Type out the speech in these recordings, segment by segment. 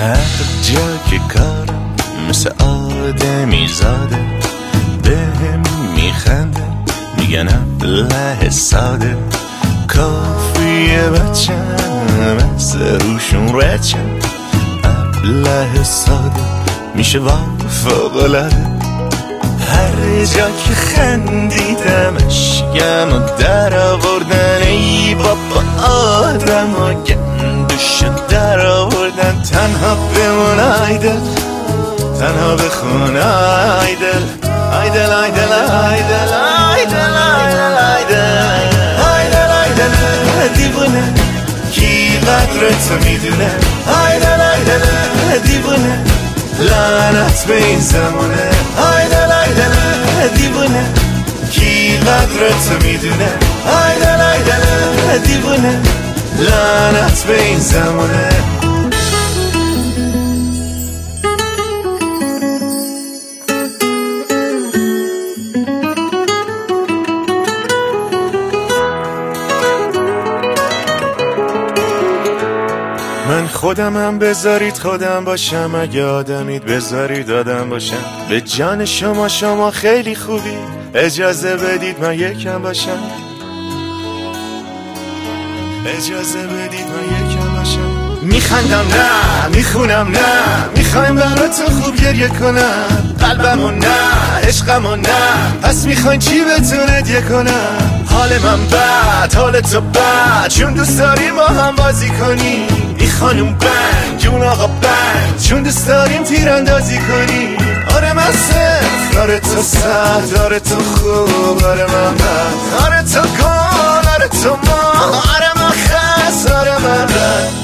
هر جا که کارم مثل آدمی زاده بهم میخنده میگنم له ساده کافیه بچم از روشون رچم له ساده میشه فوق‌العاده هر جا که خندیدمش گم و در آوردن ای بابا آدم ها گندوش در آوردن تنها بمون آیدل تنها بخون آیدل آیدل آیدل آیدل آیدل آیدل آیدل آیدل دیوونه کی قدرتو میدونه آیدل آیدل دیوونه لعنت به این زمونه آیدل آیدل دیوونه کی قدرتو میدونه آیدل آیدل دیوونه لعنت به این زمونه من خودمم بذارید خودم باشم اگه آدمید بذارید آدم باشم به جان شما خیلی خوبی اجازه بدید من یکم باشم اجازه بدید من یکم باشم میخندم نه میخونم نه میخوایم براتون خوب گریه کنم قلبمو نه عشقمو نه پس میخواین چی بهتون هدیه کنم حال من بد حال تو بد چون دوست داریم با هم بازی کنیم این خانوم بند جون آقا بند چون دوست داریم تیراندازی کنیم آره من صفر آره تو صد آره تو خوب آره من بد آره تو گل آره تو ما آره من خس آره من رد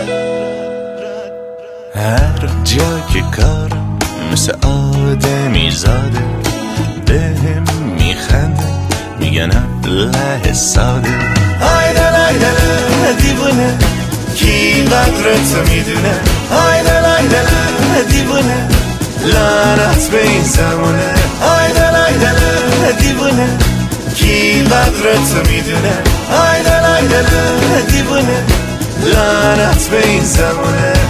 هر جا که کارم مثل آدمی زاده بهم میخنده میگنم له ساده آیدل آیدل دیوونه کی قدرتو میدونه آیدل آیدل دیوونه لعنت به این زمونه آیدل آیدل دیوونه کی قدرتو میدونه آیدل آیدل دیوونه لعنت به این زمونه